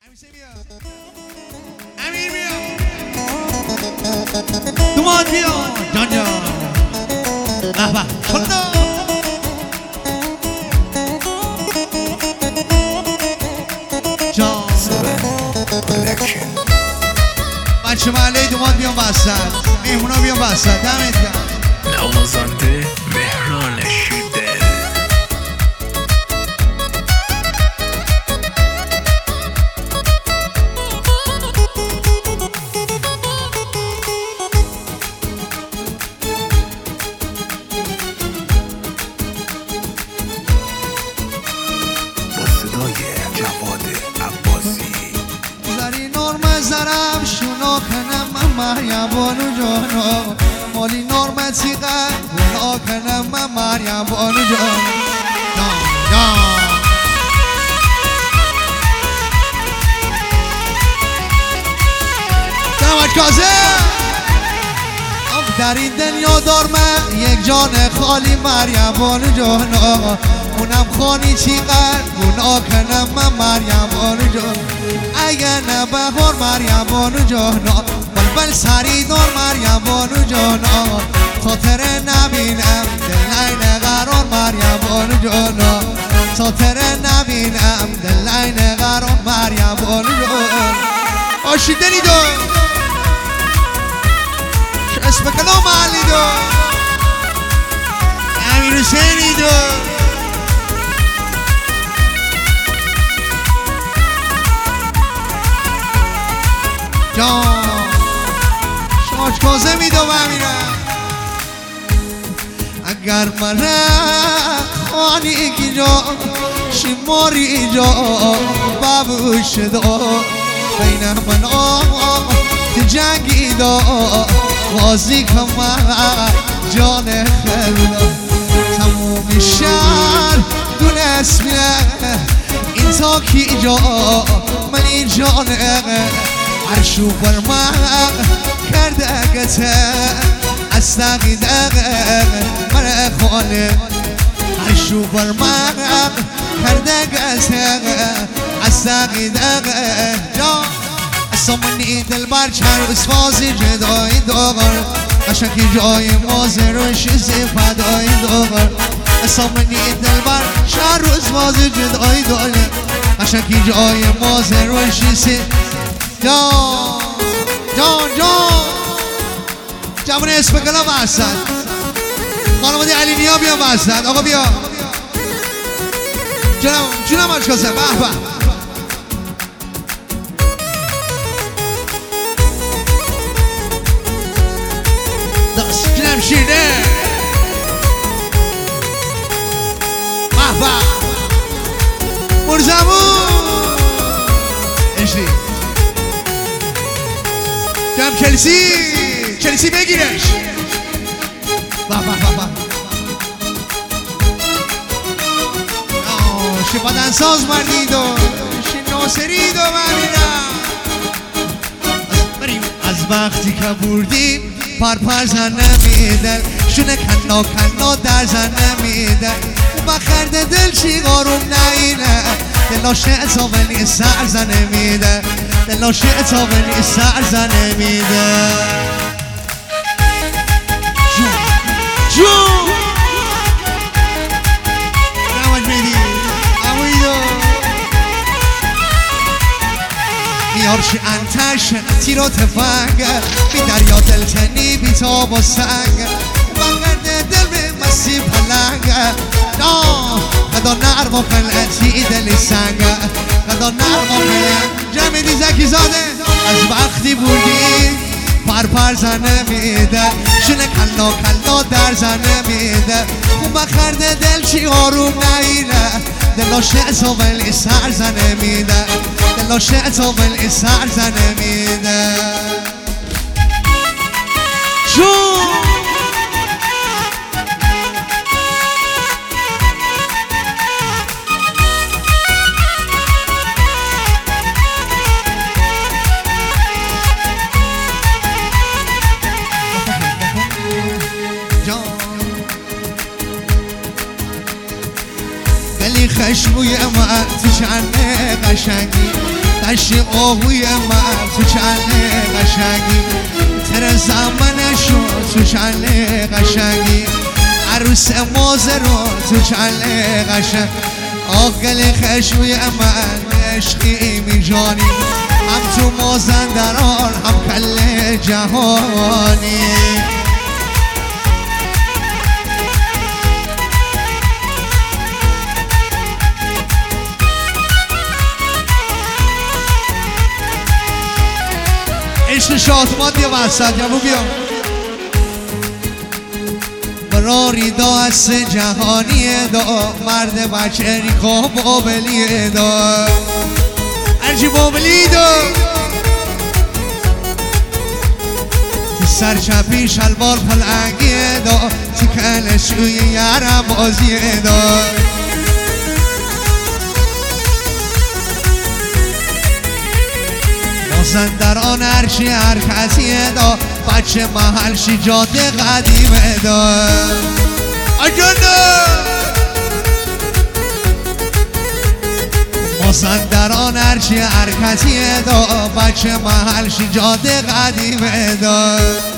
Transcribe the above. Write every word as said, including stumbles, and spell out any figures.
امیر بیا دوماد بیا جان جان احبا خدا جان بچه محله دوماد بیان بستن میمونا بیان بستن دمت گرم نوازنده مهران شیدل با صدای جواد عباسی زری نرم زرم شونا کنم مریم بانو جانا مالی نرم تیغه گنا کنم مریم بانو جانا جان جان دمت کازه در این دنیا دارم یک جان خالی مریم بانو جانا اونم خانی چیقدر گناه کنم من مریم بانو جانا اگه نه بهار مریم بانو جانا بلبل سری دار مریم بانو جانا خاطر نبینم دل این قرار مریم بانو جانا خاطر نبینم دل این قرار مریم بانو جانا آشیدنی دار اسم کلام علی دار امیر حسینی دار جان شاش کازه میدم امیرم اگر من خانی کی جا شماری جا بابوش دا بین من آه جنگی دا بازی کمه جان خدا تموم شهر دونست میره این تا کی جا من این جانه عرشو برمق کرده گته از تقیده من خانه عرشو برمق کرده گته از تقیده جا سامنی دل بر چند اسفازی جدایی داغر قشنگی جای مازه روش فدایی داغر سامنی دل بر چند اسفازی جدایی داغر قشنگی جای مازه روش جان جان جان جوان اسم کلام بستن خانواده علی نیا بیا بستن آقا بیا جونم جونم آشکازه به به دست جونم شیرده به به مرزمون اشتی دم چلسی چلسی بگیرش با با با با شی بدنساز مردی دو شی ناصری دو مردیدم بریم از وقتی که بردیم پر پر زن نمیدن شونه کنا کنا در زن نمیدن بخرده دل چی قاروم نینه دلاشه اتاولی سر زن نمیده دلاشه اتاولی سر زن نمیده جون جون نماج میدی امویدو میارشی انتش تیرو تفنگ بی دریا دلتنی بی تاب و سنگ بغرده دل به مسیح پلنگ نه قدا نرم و خلعتی دلی سنگ قدا نرم و خلعت جمعی دی زکی زاده از وقتی بودی پر پر زنه میده شونه کلا کلا در زنه میده اون بخرده دل چی آروم نگیره دلاشه اتاولی سر زنه میده دلاشه اتاولی سر زنه میده جون خشبوی من تو چنه قشنگی قشی آهوی من تو چله قشنگی تر زمانشو تو چله قشنگی عروس موزه رو تو چله قشنگ آقل خشوی من عشقی می جانی هم تو مازندران هم کل جهانی عشق شادمات یه وسط یمو بیا براری دا است جهانی دا مرد بچه ریخا بابلی دا ارجی بابلی دا سرچپی شلوار پلنگی دا تکل شوی یرم بازی دا مازندران هرچی حرکتی دا بچه محل شی جاده قدیمه دا اجانا مازندران هرچی حرکتی دا بچه محل شی جاده قدیمه دا